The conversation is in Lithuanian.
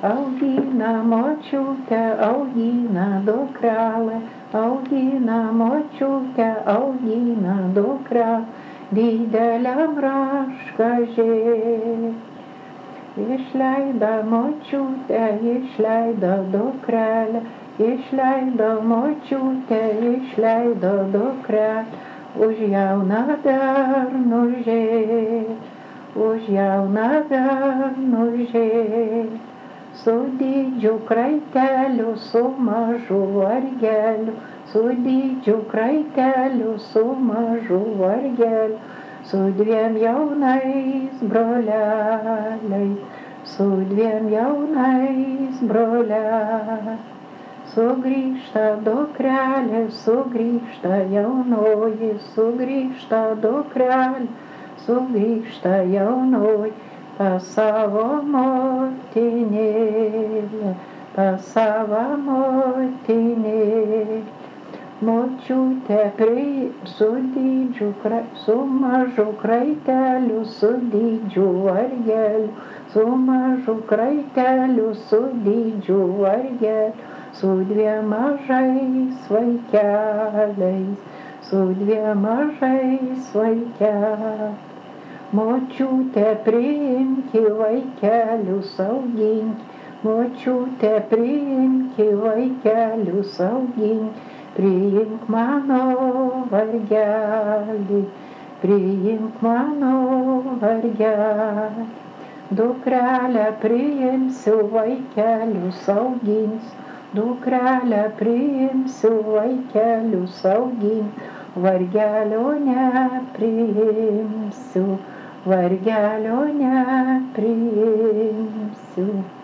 Augina močiutę, augina dukrelę, augina močiutę, augina dukrelę, dideliam raškažė. Išleido močiutę, išleido dukrelę, išleido močiutę, išleido dukrelę, už jauną bernužė, už jauną bernužė. Su didžiu kraiteliu, su mažu vargeliu, su didžiu kraiteliu, su mažu vargeliu, su dviem jaunais broleliais, su dviem jaunais broleliais. Sugrįžta dukrelė, sugrįžta jaunoji, sugrįžta dukrelė, sugrįžta jaunoji pas savo motinėlę, pas savo motinėlę. Močiutė su mažu kraiteliu, su didžiu vargeliu, su mažu kraiteliu, su didžiu vargeliu, su dviem mažais vaikeliais, su dviem mažais vaikeliais. Močiutė priimki vaikelius auginki, močiutė priimki vaikelius auginki, priimk mano vargelį, priimk mano vargelį. Dukrelę priimsiu vaikelius auginsiu, dukrelę priimsiu vaikelius auginsiu, vargelio nepriimsiu, vargelio nepriimsiu.